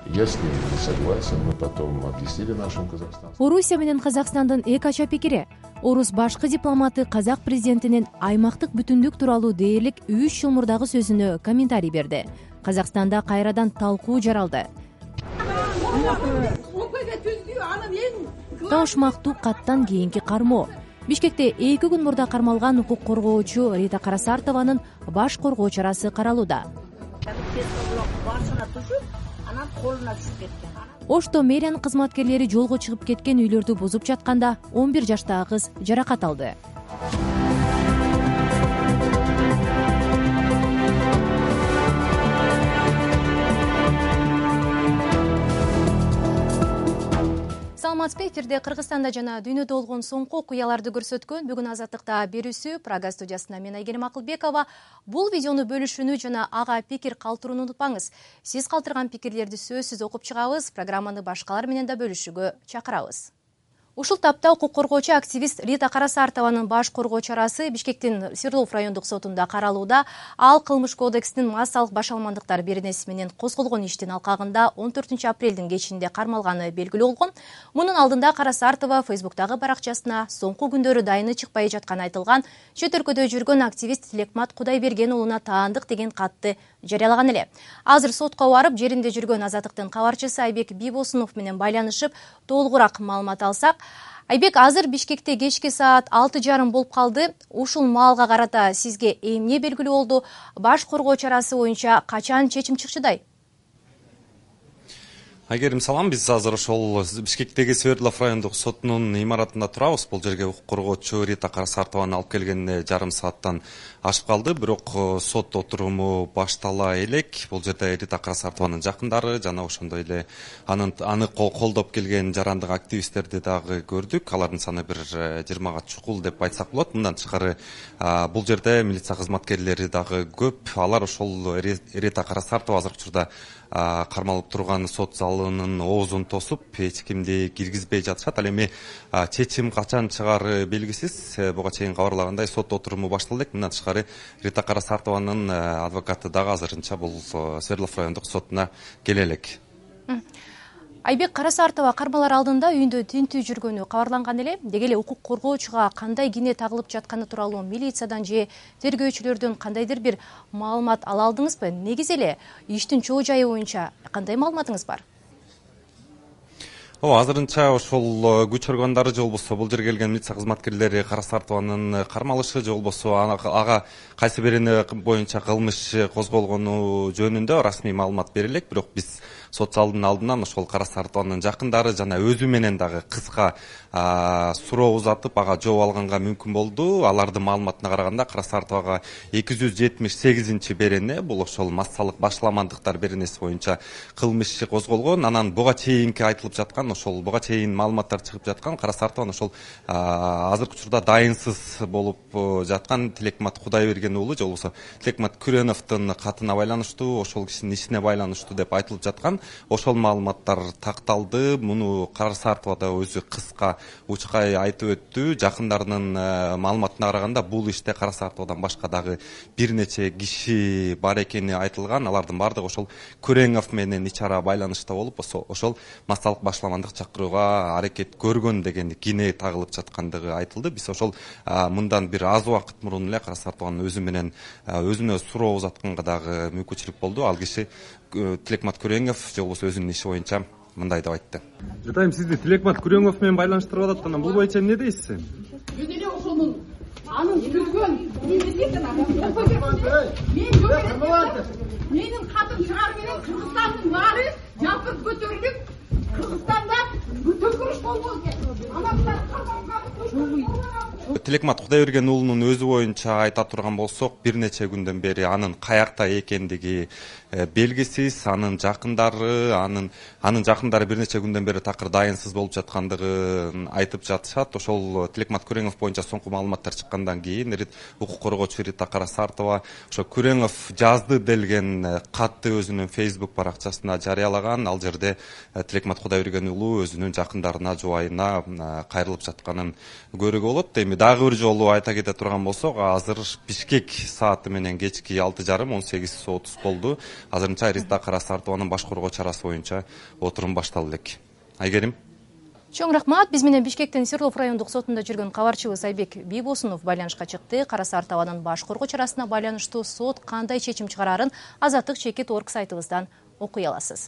Я с ним не согласен, мы потом объяснили нашим казахстанцам. Орусия менен Казакстандын эки ача пикири. Орус башкы дипломаты казак президентинин аймактык бүтүндүк тууралуу дээрлик 3 жыл мурдагы сөзүнө комментарий берди. Казакстанда кайрадан талкуу жаралды. Ушмактуу каттан кийинки кармоо. Бишкекте 2 күн мурда кармалган укук коргоочу Рита Карасартованын баш коргоо чарасы каралууда. Ошто мэриянын кызматкерлери жолго чыгып кеткен үйлөрдү бузуп жатканда 11 жаштагы кыз жаракат алды. Саламатсызбы, эфирде Кыргызстанда жана дүйнөдө болгон соңку окуяларды көрсөткөн бүгүн Азаттыкта берүүсү Прага студиясына мен Айгерим Акылбекова. Бул видеону бөлүшүүнү жана ага пикир калтырууну унутпаңыз. Сиз калтырган пикирлерди сөзсүз окуп чыгабыз, программаны башкалар менен да бөлүшүүгө чакырабыз. Ушул тапта укук коргоочу активист Рита Карасартованын баш коргоо чарасы Бишкектин Свердлов райондук сотунда каралууда. Ал кылмыш кодексинин массалык башалмандыктар беренеси менен козголгон иштин алкагында 14 апрелдин кечинде кармалганы белгилүү болгон. Мунун алдында Карасартова Фейсбуктагы баракчасына соңку күндөрү дайыны чыкпай жатканы айтылган чет өлкөдө жүргөн активист Тилекмат Кудайберген уулуна таандык деген катты жарыялаган эле. Азыр сотко барып, жеринде жүргөн Азаттыктын кабарчысы Айбек Бибосунов менен байланышып, толугураак маалымат алсак. Айбек, азыр Бишкекте кечки саат 6:30 болуп калды. Ушул маалга карата сизге эмне белгилүү болду? Баш коргоо чарасы боюнча качан чечим чыкчыдай? Айгерим, салам. Биз азыр ошол Бишкектеги Свердлов райондук сотунун имаратында турабыз. Бул жерге укук коргоочу Рита Карасартованы алып келгенине жарым сааттан ашып калды. Бирок сот отуруму баштала элек. Бул жерде Рита Карасартованын жакындары жана ошондой эле аны колдоп келген жарандык активисттерди дагы көрдүк. Алардын саны бир 20га чукул деп айтсак болот. Мындан тышкары бул жерде милиция кызматкерлери дагы көп. Алар ошол Рита Карасартова азыркы учурда кармалып турган сот залынын оозун тосуп, эч кимди киргизбей жатышат. Ал эми чечим качан чыгары белгисиз. Буга чейин кабарлагандай сот отуруму башталды элек. Мындан тышкары Рита Карасартованын адвокаты дагы азырынча бул Свердлов райондук сотуна келе элек. Айбек, Карасартова кармалар алдында үйүндө тинтүү жүргөнү кабарланган эле. Деги эле укук коргоочуга кандай кине тагылып жатканы тууралуу милициядан же тергөөчүлөрдөн кандайдыр бир маалымат ала алдыңызбы? Негизи эле иштин чоо жайы боюнча кандай маалыматыңыз бар? Азырынча ошол күч органдары же болбосо бул жерге келген милиция кызматкерлери Карасартованын кармалышы же болбосо ага кайсы бирини боюнча кылмыш козголгону жөнүндө расмий маалымат бере элек. Бирок биз сот залдын алдынан ошол Карасартованын жакындары жана өзү менен дагы кыска суроо узатып, ага жооп алганга мүмкүн болду. Алардын маалыматына караганда Карасартовага 278 берене, бул ошол массалык башаламандыктар беренеси боюнча кылмыш козголгон. Анан буга чейинки айтылып жаткан, ошол буга чейин маалыматтар чыгып жаткан Карасартован ошол азыркы учурда дайынсыз болуп жаткан Тилекмат Кудайберген уулу же болбосо Тилекмат Күреновдун катына байланыштуу, ошол кишинин ишине байланыштуу деп айтылып жаткан. Ошол маалыматтар такталды. Муну Карасартова да өзү кыска учкай айтып өттү. Жакындарынын маалыматына караганда бул иште Карасартовадан башка дагы бир нече киши бар экени айтылган. Алардын баардыгы ошол Күреңов менен ич ара байланышта болуп, ошол массалык башаламандык чакырууга аракет көргөн деген кине тагылып жаткандыгы айтылды. Биз ошол мындан бир аз убакыт мурун эле Карасартованын өзү менен өзүнө суроо узатканга дагы мүмкүнчүлүк болду. Ал киши Тилекмат Күреңов же болбосо өзүнүн иши боюнча мындай деп айтты. Жатайм, сизди Тилекмат Күреңов менен байланыштырып атат. Анан бул боюнча эмне дейсиз? Мен эле ошонун анын түзгөн менин катым чыгар менен Кыргызстандын баары жапырып көтөрүлүп, Кыргызстанда төкүрүш болбоду экен. Анан Тилекмат Кудайберген уулунун өзү боюнча айта турган болсок, бир нече күндөн бери анын каякта экендиги белгисиз. Анын жакындары бир нече күндөн бери такыр дайынсыз болуп жаткандыгын айтып жатышат. Ошол Тилекмат Күреңов боюнча соңку маалыматтар чыккандан кийин укук коргоочу Рита Карасартова ошо Күреңов жазды делген катты өзүнүн Facebook баракчасына жарыялаган. Ал жерде Тилекмат Кудайберген уулу өзүнүн жакындарына, жубайына кайрылып жатканын көрүүгө болот. Эми дагы бир жолу айта кете турган болсок, азыр Бишкек сааты менен кечки 6:30 18:30 болду. Азырынча Рита Карасартованын баш коргоо чарасы боюнча отурум башталды элек. Айгерим. Чоң рахмат. Биз менен Бишкектин Свердлов райондук сотунда жүргөн кабарчыбыз Айбек Бийбосунов байланышка чыкты. Карасартованын баш коргоо чарасына байланыштуу сот кандай чечим чыгарарын Азаттык чекит орг сайтыбыздан окуй аласыз.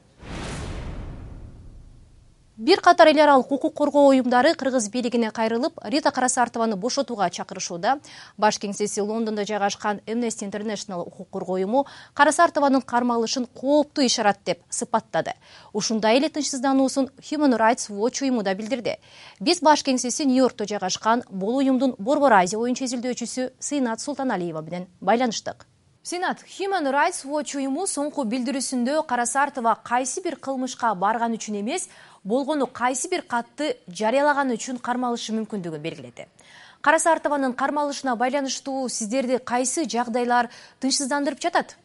Бир катар эл аралык укук коргоо уюмдары кыргыз бийлигине кайрылып, Рита Карасартованы бошотууга чакырышууда. Баш кеңсеси Лондондо жайгашкан Amnesty International укук коргоо уюму Карасартованын кармалышын кооптуу ишарат деп сыпаттады. Ушундай эле тынчсыздануусун Human Rights Watch уюму да билдирди. Биз баш кеңсеси Нью-Йоркто жайгашкан бул уюмдун Борбор Азия боюнча изилдөөчүсү Сыйнат Султаналиева менен байланыштык. Сенат, Human Rights Watch уюму соңку билдирүүсүндө Карасартова кайсы бир кылмышка барган үчүн эмес, болгону кайсы бир катты жарыялаган үчүн кармалышы мүмкүндүгүн белгиледи. Карасартованын кармалышына байланыштуу сиздерди кайсы жагдайлар тынчсыздандырып жатат?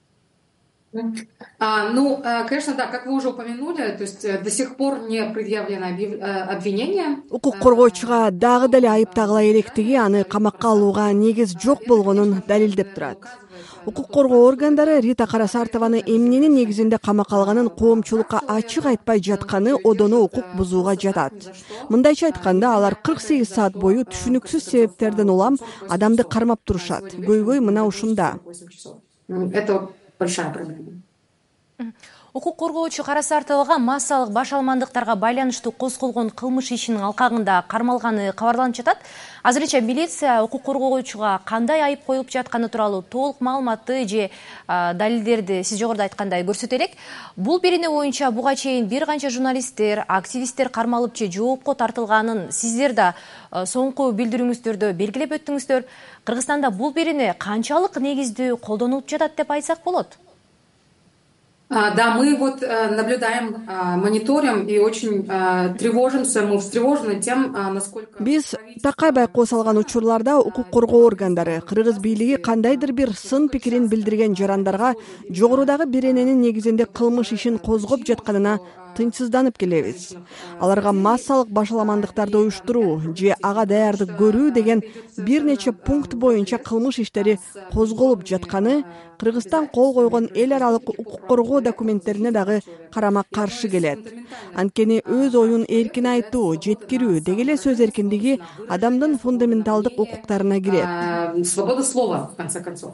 Конечно, да, как вы уже упомянули, то есть до сих пор не предъявлено обвинение. Укук коргоочуга дагы деле айып тагыла электиги аны камакка алууга негиз жок болгонун далилдеп турат. Укук коргоо органдары Рита Карасартованы эмненин негизинде камакка алганын коомчулукка ачык айтпай жатканы одоно укук бузууга жатат. Мындайча айтканда, алар 48 саат бою түшүнүксүз себептерден улам адамды кармап турушат. Көйгөй мына ушунда. Это большая проблема. Укук коргоочу Карасартовага массалык баш алмандыктарга байланыштуу козголгон кылмыш ишинин алкагында кармалганы кабарланып жатат. Азырынча милиция укук коргоочуга кандай айып коюлуп жатканы тууралуу толук маалыматты же далилдерди сиз жогоруда айткандай көрсөтө элек. Бул берене боюнча буга чейин бир канча журналисттер, активисттер кармалып же жоопко тартылганын сиздер да соңку билдирүүңүздөрдө белгилеп өттүңүздөр. Кыргызстанда бул берене канчалык негиздүү колдонулуп жатат деп айтсак болот? Да, мы вот наблюдаем, мониторим и очень тревожимся, мы встревожены тем, насколько... Биз такай байкоо салган учурларда укук коргоо органдары кыргыз бийлиги кандайдыр бир сын пикирин билдирген жарандарга жогорудагы берененин негизинде кылмыш ишин козгоп жатканына тынчсызданып келебиз. Аларга массалык башаламандыктарды уюштуруу же ага даярдык көрүү деген бир нече пункт боюнча кылмыш иштери козголуп жатканы Кыргызстан кол койгон эл аралык укук коргоо документтерине дагы карама каршы келет. Анткени өз оюн эркин айтуу, жеткирүү деги эле сөз эркиндиги адамдын фундаменталдык укуктарына кирет. Свобода слова, в конце концов.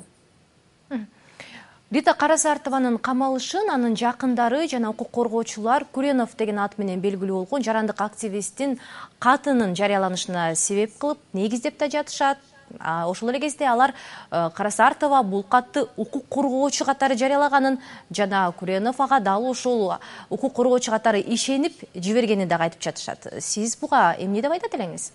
Рита Карасартованын камалышын анын жакындары жана укук коргоочулар Куренов деген ат менен белгилүү болгон жарандык активисттин катынын жарыяланышына себеп кылып негиздеп да жатышат. Ошол эле кезде алар Карасартова бул катты укук коргоочу катары жарыялаганын жана Куренов ага дал ошол укук коргоочу катары ишенип жибергенин дагы айтып жатышат. Сиз буга эмне деп айтат элеңиз?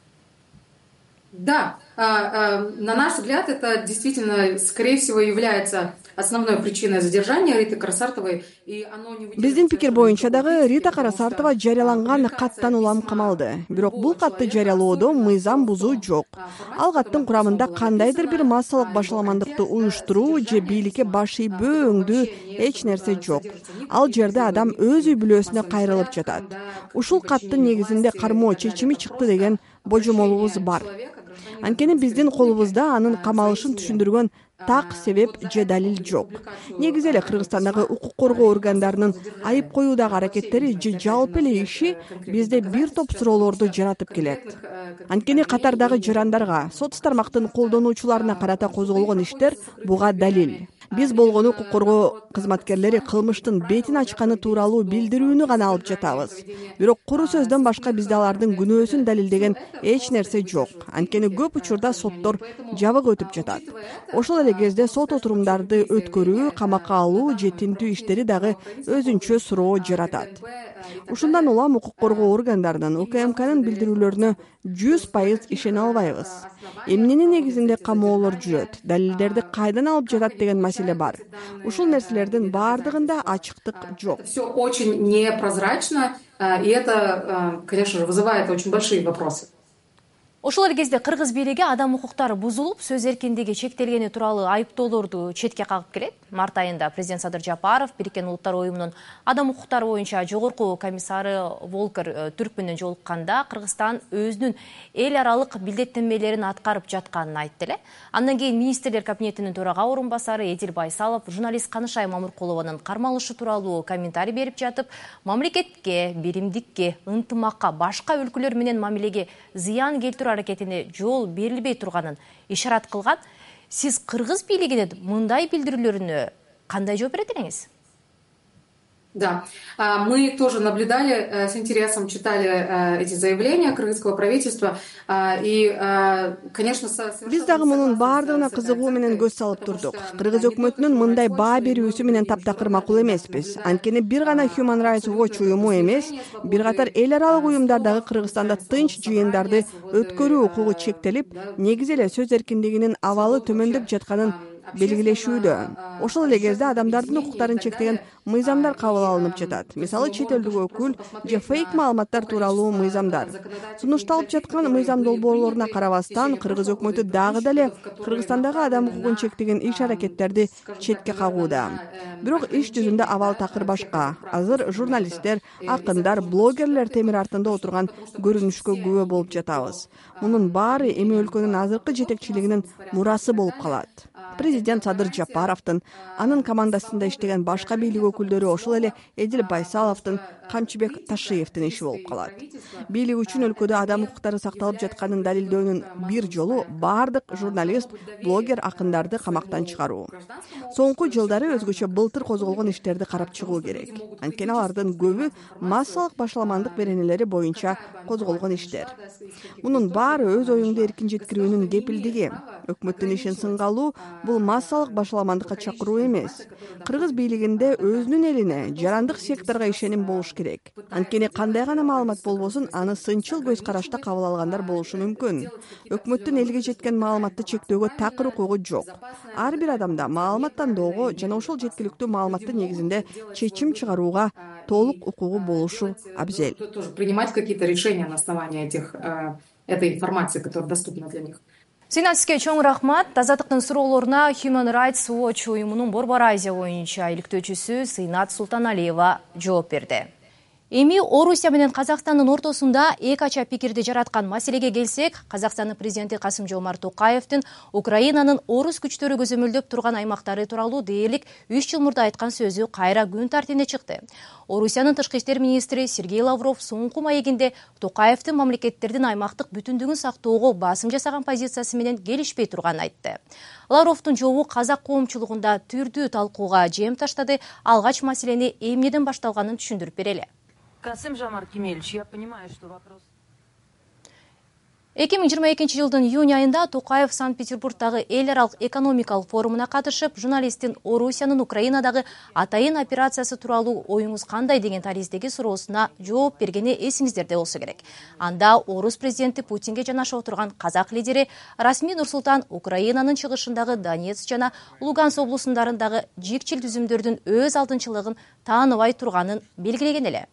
Да, на наш взгляд, это действительно, скорее всего, является основной причиной задержания Риты Карасартовой. Биздин пикир боюнча дагы Рита Карасартова жарыяланган каттан улам камалды. Бирок бул катты жарыялоодо мыйзам бузуу жок. Ал каттын курамында кандайдыр бир массалык башаламандыкты уюштуруу же бийликке баш ийбөө өңдүү эч нерсе жок. Ал жерде адам өз үй бүлөсүнө кайрылып жатат. Ушул каттын негизинде кармоо чечими чыкты деген божомолубуз бар. Анткени биздин колубузда анын камалышын түшүндүргөн так себеп же далил жок. Негизи эле Кыргызстандагы укук коргоо органдарынын айып коюудагы аракеттери же жалпы эле иши бизде бир топ суроолорду жаратып келет. Анткени катардагы жарандарга, сот тармактын колдонуучуларына карата козголгон иштер буга далил. Биз болгону укук коргоо кызматкерлери кылмыштын бетин ачканы тууралуу билдирүүнү гана алып жатабыз. Бирок куру сөздөн башка бизде алардын күнөөсүн далилдеген эч нерсе жок. Анткени көп учурда соттор жабык өтүп жатат. Ошол эле кезде сот отурумдарды өткөрүү, камакка алуу же тинтүү иштери дагы өзүнчө суроо жаратат. Ушундан улам укук коргоо органдарынын УКМКнын билдирүүлөрүнө 100% ишене албайбыз. Эмненин негизинде камоолор жүрөт, далилдерди кайдан алып жатат деген маселе бар. Ушул нерселердин баардыгында ачыктык жок. Все очень непрозрачно, и это, конечно же, вызывает очень большие вопросы. Ошол эле кезде кыргыз бийлиги адам укуктары бузулуп, сөз эркиндиги чектелгени тууралуу айыптоолорду четке кагып келет. Март айында президент Садыр Жапаров Бириккен Улуттар Уюмунун адам укуктары боюнча жогорку комиссары Волкер Түрк менен жолукканда Кыргызстан өзүнүн эл аралык билдеттенмелерин аткарып жатканын айтты эле. Андан кийин министрлер кабинетинин төрага орун басары Эдил Байсалов журналист Канышай Мамыркулованын кармалышы тууралуу комментарий берип жатып, мамлекетке, биримдикке, ынтымакка, башка өлкөлөр менен мамилеге зыян келтирүү аракетине жол берилбей турганын ишарат кылган. Сиз кыргыз бийлигинин мындай билдирүүлөрүнө кандай жооп берет элеңиз? Да, мы тоже наблюдали, с интересом читали эти заявления кыргызского правительства. И, конечно, биз дагы мунун баардыгына кызыгуу менен көз салып турдук. Кыргыз өкмөтүнүн мындай баа берүүсү менен таптакыр макул эмеспиз. Анткени бир гана Human Rights Watch уюму эмес, бир катар эл аралык уюмдар дагы Кыргызстанда тынч жыйындарды өткөрүү укугу чектелип, негизи эле сөз эркиндигинин абалы төмөндөп жатканын белгилешүүдө. Ошол эле кезде адамдардын укуктарын чектеген мыйзамдар кабыл алынып жатат. Мисалы, чет элдик өкүл же фейк маалыматтар тууралуу мыйзамдар. Сунушталып жаткан мыйзам долбоорлоруна карабастан, кыргыз өкмөтү дагы деле Кыргызстандагы адам укугун чектеген иш-аракеттерди четке кагууда. Бирок иш жүзүндө абал такыр башка. Азыр журналисттер, акындар, блогерлер темир артында отурган көрүнүшкө күбө болуп жатабыз. Мунун баары эми өлкөнүн азыркы жетекчилигинин мурасы болуп калат. Президент Садыр Жапаровдун, анын командасында иштеген башка бийлик өкүлдөрү, ошол эле Эдил Байсаловдун, Камчыбек Ташиевдин иши болуп калат. Бийлик үчүн өлкөдө адам укуктары сакталып жатканын далилдөөнүн бир жолу баардык журналист, блогер, акындарды камактан чыгаруу. Соңку жылдары өзгөчө былтыр козголгон иштерди карап чыгуу керек. Анткени алардын көбү массалык башаламандык беренелери боюнча козголгон иштер. Мунун баары өз оюңду эркин жеткирүүнүн кепилдиги. Өкмөттүн ишин сынга алуу бул массалык башаламандыкка чакыруу эмес. Кыргыз бийлигинде өзүнүн элине, жарандык секторго ишеним болуш керек. Анткени кандай гана маалымат болбосун, аны сынчыл көз карашта кабыл алгандар болушу мүмкүн. Өкмөттүн элге жеткен маалыматты чектөөгө такыр укугу жок. Ар бир адамда маалымат тандоого жана ошол жеткиликтүү маалыматтын негизинде чечим чыгарууга толук укугу болушу абзел. Принимать какие-то решения на основании этой информации, которая доступна для них. Синат, сизге чоң рахмат. Азаттыктын суроолоруна Human Rights Watch уюмунун Борбор Азия боюнча иликтөөчүсү Синат Султаналиева жооп берди. Эми Орусия менен Казакстандын ортосунда эки ача пикирди жараткан маселеге келсек, Казакстандын президенти Касым-Жомарт Токаевдин Украинанын орус күчтөрү көзөмөлдөп турган аймактары тууралуу дээрлик 3 жыл мурда айткан сөзү кайра күн тартибине чыкты. Орусиянын тышкы иштер министри Сергей Лавров соңку маегинде Токаевдин мамлекеттердин аймактык бүтүндүгүн сактоого басым жасаган позициясы менен келишпей турганын айтты. Лавровдун жообу казак коомчулугунда түрдүү талкууга жем таштады. Алгач маселени эмнеден башталганын түшүндүрүп берели. Касым-Жомарт Кемелевич, я понимаю, что вопрос... 2022 жылдын июнь айында Токаев Санкт-Петербургдагы эл аралык экономикалык форумуна катышып, журналисттин Орусиянын Украинадагы атайын операциясы тууралуу оюңуз кандай деген тариздеги суроосуна жооп бергени эсиңиздерде болсо керек. Анда орус президенти Путинге жанашып отурган казак лидери Расмий Нурсултан Украинанын чыгышындагы Донецк жана Луганск облусундардагы жикчил түзүмдөрдүн өз алдынчылыгын тааныбай турганын белгилеген эле.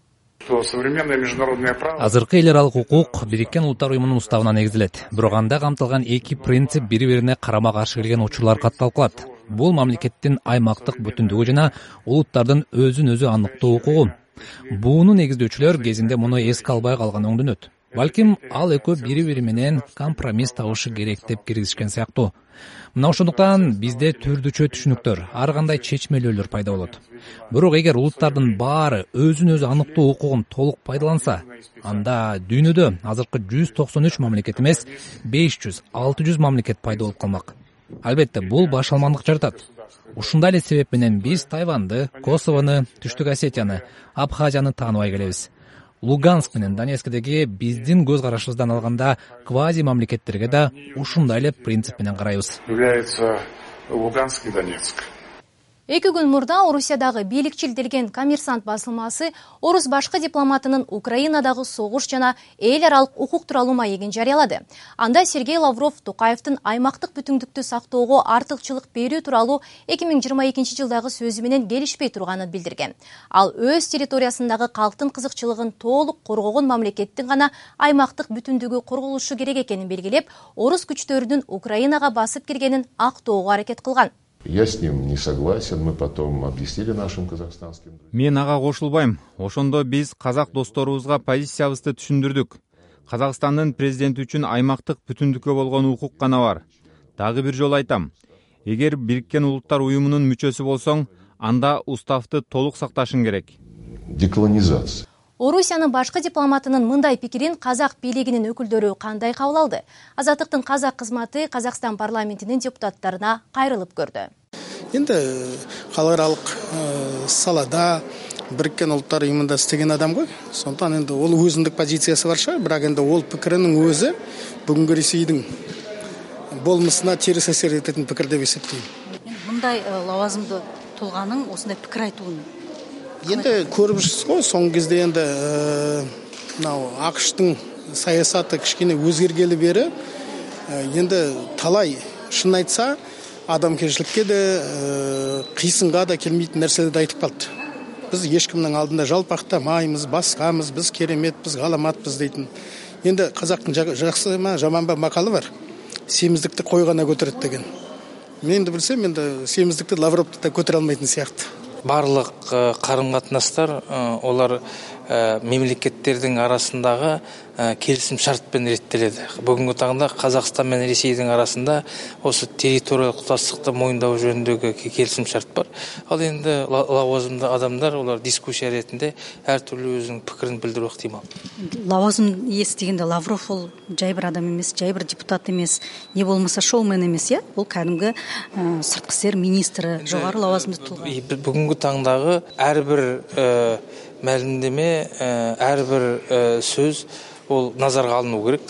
Азыркы эл аралык укук Бириккен Улуттар Уюмунун уставына негизделет. Бирок анда камтылган эки принцип бири-бирине карама-каршы келген учурлар катталып калат. Бул мамлекеттин аймактык бүтүндүгү жана улуттардын өзүн өзү аныктоо укугу. Буну негиздөөчүлөр кезинде муну эске албай калган оңдөнөт. Балким ал экөө бири-бири менен компромисс табышы керек деп киргизишкен сыяктуу. Мына ошондуктан бизде түрдүчө түшүнүктөр, ар кандай чечмелөөлөр пайда болот. Бирок эгер улуттардын баары өзүн өзү аныктоо укугун толук пайдаланса, анда дүйнөдө азыркы 193 мамлекет эмес, 500-600 мамлекет пайда болуп калмак. Албетте, бул башалмандык жаратат. Ушундай эле себеп менен биз Тайванды, Косовону, Түштүк Осетияны, Абхазияны тааныбай келебиз. Луганск менен Донецкдеги биздин көз карашыбыздан алганда квази мамлекеттерге да ушундай эле принцип менен карайбыз. Является Луганск и Донецк. 2 күн мурда Орусиядагы бийликчил делген Коммерсант басылмасы орус башкы дипломатынын Украинадагы согуш жана эл аралык укук тууралуу маегин жарыялады. Анда Сергей Лавров Токаевдин аймактык бүтүндүктү сактоого артыкчылык берүү тууралуу 2022 жылдагы сөзү менен келишпей турганын билдирген. Ал өз территориясындагы калктын кызыкчылыгын толук коргогон мамлекеттин гана аймактык бүтүндүгү корголушу керек экенин белгилеп, орус күчтөрүнүн Украинага басып киргенин актоого аракет кылган. Я с ним не согласен, мы потом объяснили нашим казахстанским друзьям. Мен ага кошулбайм. Ошондо биз казак досторубузга позициябызды түшүндүрдүк. Казакстандын президенти үчүн аймактык бүтүндүккө болгон укук гана бар. Дагы бир жолу айтам. Эгер Бириккен Улуттар уюмунун мүчөсү болсоң, анда уставды толук сакташың керек. Деколонизация. Орусиянын башкы дипломатынын мындай пикирин казак бийлигинин өкүлдөрү кандай кабыл алды? Азаттыктын казак кызматы Казакстан парламентинин депутаттарына кайрылып көрдү. Енді халықаралық салада Біріккен ұлттар ұйымында істеген адам ғой. Сондықтан енді ол өзіндік позициясы бар шығар, бірақ енді ол пікірінің өзі бүгінгі Ресейдің болмысына теріс әсер ететін пікір деп есептеймін. Мұндай лауазымды тұлғаның осындай пікір айтуын енді көріп жүрсіз ғой, соңғы кезде енді ақш-тың саясаты кішкене өзгергелі бері енді талай шын айтса адамгершілікке де қисынға да келмейтін нәрселерді айтып қалды. Біз ешкімнің алдында жалпақтамаймыз, басқамыз, біз керемет, біз ғаламатпыз дейтін. Енді қазақтың жақсы ма, жаман ба мақалы бар. Семіздікті қойғана көтереді деген. Мен де білсем, енді семіздікті Лавровты да көтере алмайтын сияқты. Барлық қарым-қатынастар олар мемлекеттердің арасындағы келісім шартпен реттеледі. Бүгінгі таңда Қазақстан мен Ресейдің арасында осы территориялық тұтастықты мойындау жөніндегі келісім шарт бар. Ал енді лауазымды адамдар олар дискуссия ретінде әртүрлі өзінің пікірін білдіру ықтимал. Лауазым иесі дегенде Лавров ол жай бір адам емес, жай бір депутат емес, не болмаса шоумен емес, иә? Ол кәдімгі сыртқы істер министрі, жоғары лауазымды тұлға. Бүгінгі таңдағы әрбір мәлімдеме, әрбір сөз ол назарға алыну керек.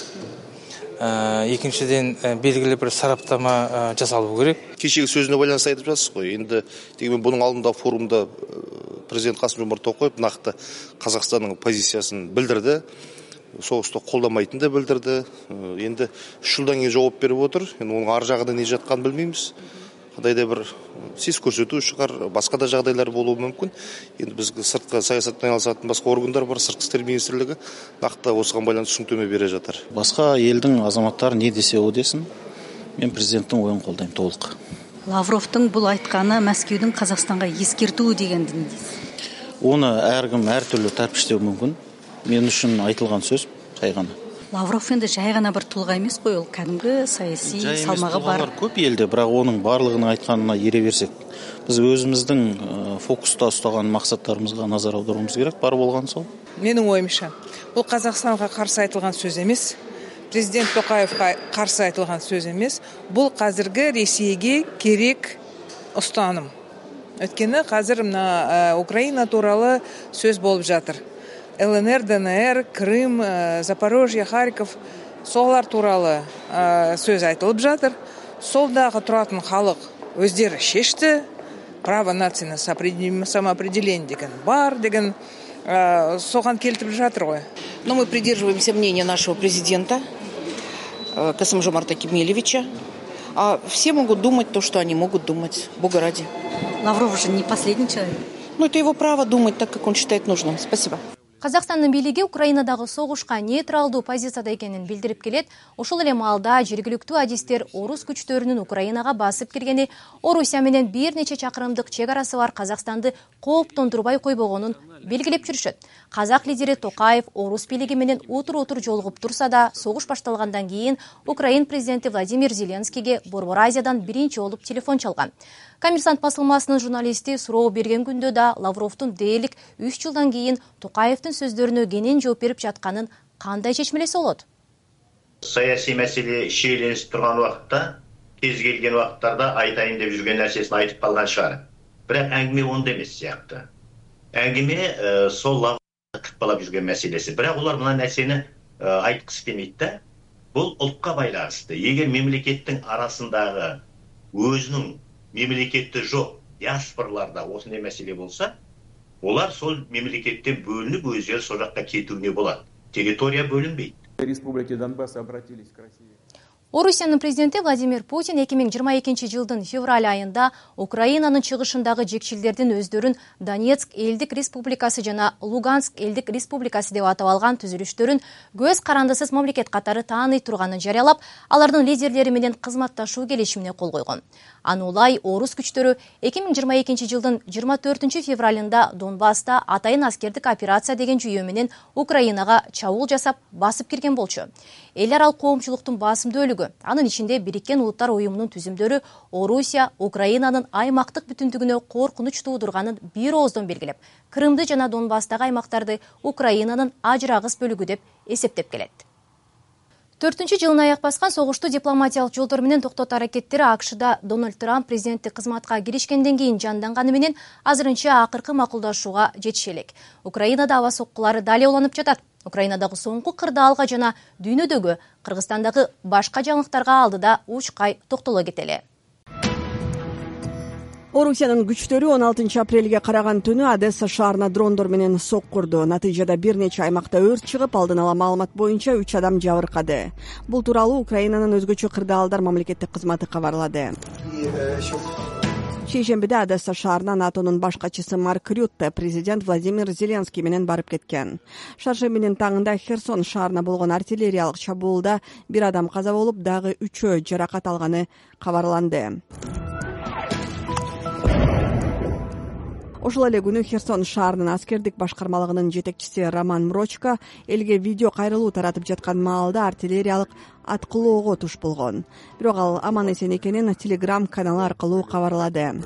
Екіншіден белгілі бір сараптама жасалу керек. Кешегі сөзіне байланысты айтып жатсыз ғой. Енді дегенмен бұның алдында форумда президент Қасым-Жомарт Тоқаев нақты Қазақстанның позициясын білдірді. Соғысты қолдамайтынды білдірді. Енді 3 жылдан кейін жауап беріп отыр. Енді оның ар жағында не жатқанын білмейміз. Қандай да бір сес көрсету шығар, басқа да жағдайлар болуы мүмкін. Енді бізге сыртқы саясатпен айналысатын басқа органдар бар, сыртқы істер министрлігі нақты осыған байланысты түсініктеме бере жатыр. Басқа елдің азаматтары не десе о десін, мен президенттің ойын қолдаймын толық. Лавровтың бұл айтқаны Мәскеудің Қазақстанға ескертуі дегенді не дейсіз? Оны әркім әртүрлі тәрпіштеу мүмкін. Мен үшін айтылған сөз жай ғана. Лавров енді жай ғана бір тұлға емес қой, ол кәдімгі саяси салмағы бар. Көп елде, бірақ оның барлығының айтқанына ере берсек, біз өзіміздің фокуста ұстаған мақсаттарымызға назар аударуымыз керек, бар болған сол. Менің ойымша, бұл Қазақстанға қарсы айтылған сөз емес, президент Тоқаевқа қарсы айтылған сөз емес, бұл қазіргі Ресейге керек ұстаным. Өткені қазір Украина туралы сөз болып жатыр. ЛНР, ДНР, Крым, Запорожье, Харьков, солар туралы сөз айтылып жатыр. Солдағы тұратын халық өздері шешті, право нации на самоопределение деген бар деген соған келтіріп жатыр ғой. Но мы придерживаемся мнения нашего президента Касым-Жомарта Кемелевича. Все могут думать то, что они могут думать. Бога ради. Лавров же не последний человек. Но это его право думать так, как он считает нужным. Спасибо. Казакстандын бийлиги Украинадагы согушка нейтралдуу позицияда экенин билдирип келет. Ошол эле маалда жергиликтүү адистер орус күчтөрүнүн Украинага басып киргени, Орусия менен бир нече чакырымдык чек арасы бар Казакстанды кооптондурбай койбогонун белгилеп жүрүшөт. Казак лидери Токаев орус бийлиги менен утур-утур жолугуп турса да, согуш башталгандан кийин Украин президенти Владимир Зеленскийге Борбор Азиядан биринчи болуп телефон чалган. Коммерсант басылмасынын журналисти суроо берген күндө да Лавровдун дээрлик 3 жылдан кийин Токаевдин сөздөрүнө кенен жооп берип жатканын кандай чечмелесе болот? Саясий маселе шиеленип турган убакытта, кез келген убакыттарда айтайын деп жүрген нерсесин айтып калган шаар. Бирок әңгиме онда эмес сыяктуу. Әңгиме сол тыкпалап жүрген маселеси. Бирок улар мына нерсени айткысы келмейт да. Бул ултка байланыштуу. Эгер мемлекеттин арасындагы өзүнүн мемлекетте жоқ диаспораларда осындай мәселе болса, олар сол мемлекеттен бөлініп өздері сол жаққа кетуіне болады. Территория бөлінбейді. Республики Донбасс обратились к России. Орусиянын президенти Владимир Путин 2022 жылдын февраль айында Украинанын чыгышындагы жекчилдердин өздөрүн Донецк элдик республикасы жана Луганск элдик республикасы деп атап алган түзүлүштөрүн көз карандысыз мамлекет катары тааный турганын жарыялап, алардын лидерлери менен кызматташуу келишимине кол койгон. Анулай орус күчтөрү 2022 жылдын 24 февралында Донбасста атайын аскердик операция деген жүйө менен Украинага чабуул жасап, басып кирген болчу. Эл аралык коомчулуктун басымдуу бөлүгү, анын ичинде Бириккен Улуттар уюмунун түзүмдөрү Орусия Украинанын аймактык бүтүндүгүнө коркунуч туудурганын бир ооздон белгилеп, Крымды жана Донбасстагы аймактарды Украинанын ажырагыс бөлүгү деп эсептеп келет. 4-чү жылын аяк баскан согушту дипломатиялык жолдор менен токтотуу аракеттери АКШда Дональд Трамп президенттик кызматка киришкенден кийин жанданганы менен азырынча акыркы макулдашууга жетише элек. Украинада аба соккулары дали уланып жатат. Украинадагы соңку кырдаалга жана дүйнөдөгү Кыргызстандагы башка жаңылыктарга алдыда учкай токтоло кетели. Орусиянын күчтөрү 16 апрелге караган түнү Одесса шаарына дрондор менен соккурду. Натыйжада бир нече аймакта өрт чыгып, алдын ала маалымат боюнча 3 адам жабыркады. Бул тууралуу Украинанын өзгөчө кырдаалдар мамлекеттик кызматы кабарлады. Шейшембиде Одесса шаарына НАТОнун баш катчысы Марк Рютте президент Владимир Зеленский менен барып кеткен. Шаршембинин таңында Херсон шаарына болгон артиллериялык чабуулда бир адам каза болуп, дагы 3 жаракат алганы кабарланды. Ошол эле күнү Херсон шаарынын аскердик башкармалыгынын жетекчиси Роман Мрочко элге видео кайрылуу таратып жаткан маалда артиллериялык аткылоого туш болгон. Бирок ал аман эсен экенин Telegram каналы аркылуу кабарлады.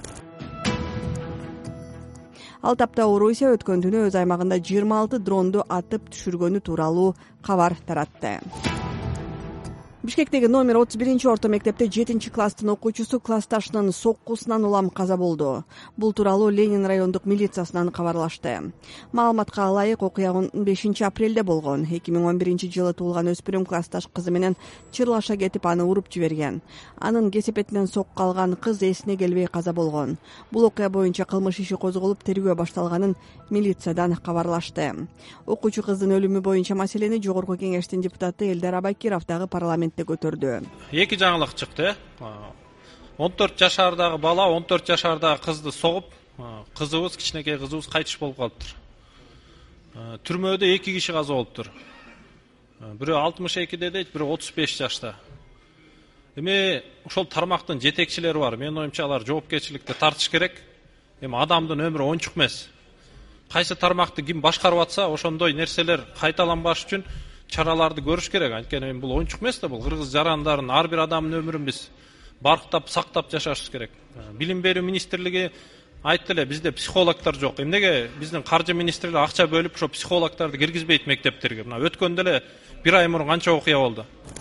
Ал тапта Орусия өткөн түнү өз аймагында 26 дронду атып түшүргөнү тууралуу кабар таратты. Бишкектеги номер 31 орто мектепте 7 класстын окуучусу классташынын соккусунан улам каза болду. Бул тууралуу Ленин райондук милициясынан кабарлашты. Маалыматка ылайык окуя 15 апрелде болгон. 2011 жылы туулган өспүрүм классташ кызы менен чырлаша кетип аны уруп жиберген. Анын кесепетинен сокку алган кыз эсине келбей каза болгон. Бул окуя боюнча кылмыш иши козголуп, тергөө башталганын милициядан кабарлашты. Окуучу кыздын өлүмү боюнча маселени жогорку кеңештин депутаты Элдар Абакиров дагы парламент көтөрдү. Эки жаңылык чыкты. 14 жашардагы бала 14 жашардагы кызды согуп, кызыбыз, кичинекей кызыбыз кайтыш болуп калыптыр. Түрмөдө 2 киши каза болуптур. Бирөө 62 дейт, бирөө 35 жашта. Эми ошол тармактын жетекчилери бар. Менин оюмча алар жоопкерчиликти тартыш керек. Эми адамдын өмүрү оюнчук эмес. Кайсы тармакты ким башкарып атса, ошондой нерселер кайталанбаш үчүн чараларды көрүш керек. Анткени бул оюнчук эмес да, бул кыргыз жарандарын, ар бир адамдын өмүрүн биз барктап, сактап жашашыбыз керек. Билим берүү министрлиги айтты эле, бизде психологдор жок. Эмнеге биздин каржы министрлиги акча бөлүп, ошо психологдорду киргизбейт мектептерге? Мына өткөндө эле бир ай мурун канча окуя болду.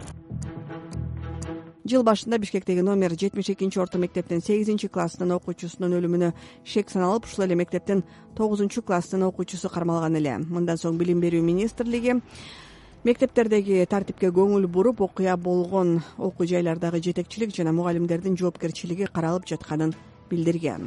Жыл башында Бишкектеги номер 72 орто мектептин 8 класстын окуучусунун өлүмүнө шек саналып, ушул эле мектептин 9 класстын окуучусу кармалган эле. Мындан соң Билим берүү министрлиги мектептердеги тартипке көңүл буруп, окуя болгон окуу жайлардагы жетекчилик жана мугалимдердин жоопкерчилиги каралып жатканын билдирген.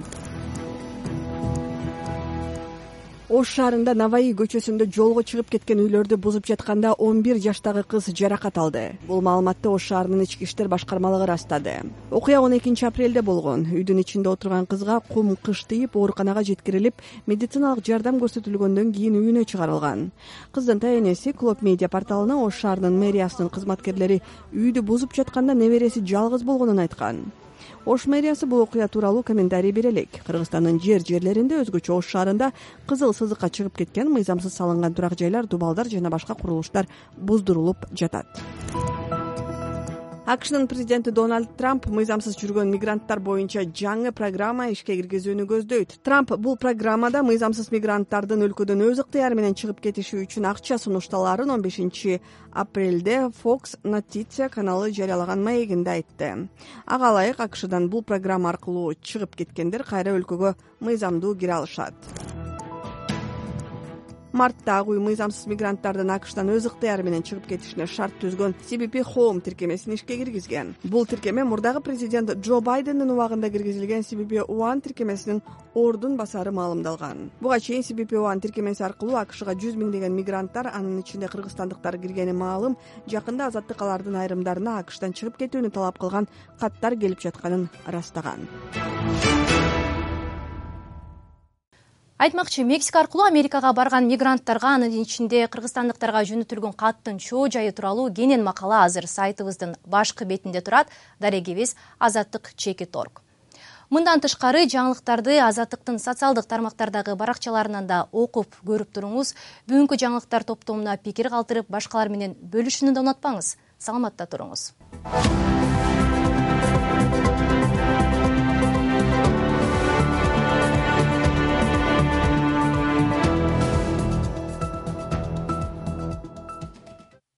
Ош шаарында Наваи көчөсүндө жолго чыгып кеткен үйлөрдү бузуп жатканда 11 жаштагы кыз жаракат алды. Бул маалыматты Ош шаарынын ички иштер башкармалыгы растады. Окуя 12 апрелде болгон. Үйдүн ичинде отурган кызга кум кыш тийип, ооруканага жеткирилип, медициналык жардам көрсөтүлгөндөн кийин үйүнө чыгарылган. Кыздын тайенеси Клоп медиа порталына Ош шаарынын мэриясынын кызматкерлери үйдү бузуп жатканда небереси жалгыз болгонун айткан. Ош мэриясы бул окуя тууралуу комментарий бере элек. Кыргызстандын жерлеринде, өзгөчө Ош шаарында кызыл сызыкка чыгып кеткен мыйзамсыз салынган турак жайлар, дубалдар жана башка курулуштар буздурулуп жатат. АКШнын президенти Дональд Трамп мыйзамсыз жүргөн мигранттар боюнча жаңы программа ишке киргизүүнү көздөйт. Трамп бул программада мыйзамсыз мигранттардын өлкөдөн өз ыктыяры менен чыгып кетиши үчүн акча сунушталаарын 15 апрелде Fox Noticia каналы жарыялаган маегинде айтты. Ага ылайык АКШдан бул программа аркылуу чыгып кеткендер кайра өлкөгө мыйзамдуу кире алышат. Марттагы мыйзамсыз мигранттардын АКШтан өз ыктыяры менен чыгып кетишине шарт түзгөн CBP Home тиркемесин ишке киргизген. Бул тиркеме мурдагы президент Джо Байдендин убагында киргизилген CBP One тиркемесинин ордун басары маалымдалган. Буга чейин CBP One тиркемеси аркылуу АКШга 100 миңдеген мигранттар, анын ичинде кыргызстандыктар киргени маалым, жакында азаттык алардын айрымдарына АКШтан чыгып кетүүнү талап кылган каттар келип жатканын ырастаган. Айтмакчы, Мексика аркылуу Америкага барган мигранттарга, анын ичинде кыргызстандыктарга жөнөтүлгөн каттын чоо жайы тууралуу кенен макала азыр сайтыбыздын башкы бетинде турат. Дарегибиз Азаттык.org. Мындан тышкары жаңылыктарды Азаттыктын социалдык тармактардагы баракчаларынан да окуп көрүп туруңуз. Бүгүнкү жаңылыктар топтомуна пикир калтырып, башкалар менен бөлүшүүнү да унутпаңыз. Саламатта туруңуз.